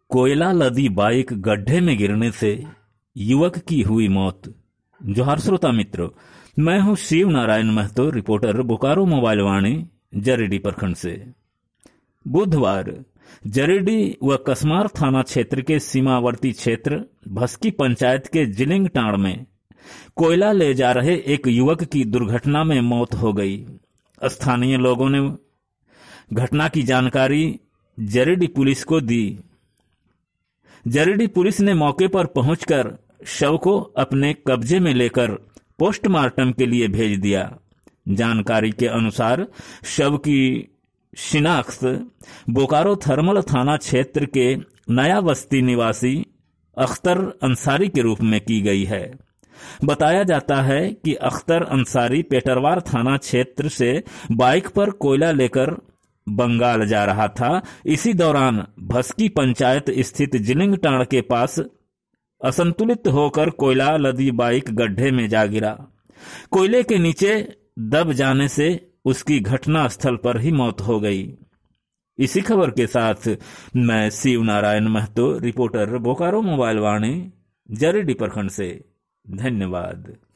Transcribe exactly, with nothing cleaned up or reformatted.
कोयला लदी बाइक गड्ढे में गिरने से युवक की हुई मौत। जोहार श्रोता मित्रों, मैं हूं शिव नारायण महतो, रिपोर्टर, बोकारो मोबाइल वाणी, जरीडी प्रखंड से। बुधवार जरीडी व कसमार थाना क्षेत्र के सीमावर्ती क्षेत्र भस्की पंचायत के जिलिंगटांड़ में कोयला ले जा रहे एक युवक की दुर्घटना में मौत हो गई। स्थानीय लोगों ने घटना की जानकारी जरीडी पुलिस को दी। जरीडी पुलिस ने मौके पर पहुंचकर शव को अपने कब्जे में लेकर पोस्टमार्टम के लिए भेज दिया। जानकारी के अनुसार शव की शिनाख्त बोकारो थर्मल थाना क्षेत्र के नया बस्ती निवासी अख्तर अंसारी के रूप में की गई है। बताया जाता है कि अख्तर अंसारी पेटरवार थाना क्षेत्र से बाइक पर कोयला लेकर बंगाल जा रहा था। इसी दौरान भस्की पंचायत स्थित जिलिंगटांड़ के पास असंतुलित होकर कोयला लदी बाइक गड्ढे में जा गिरा। कोयले के नीचे दब जाने से उसकी घटना स्थल पर ही मौत हो गई। इसी खबर के साथ मैं शिव नारायण महतो, रिपोर्टर, बोकारो मोबाइल वाणी, जरीडी प्रखंड से। धन्यवाद।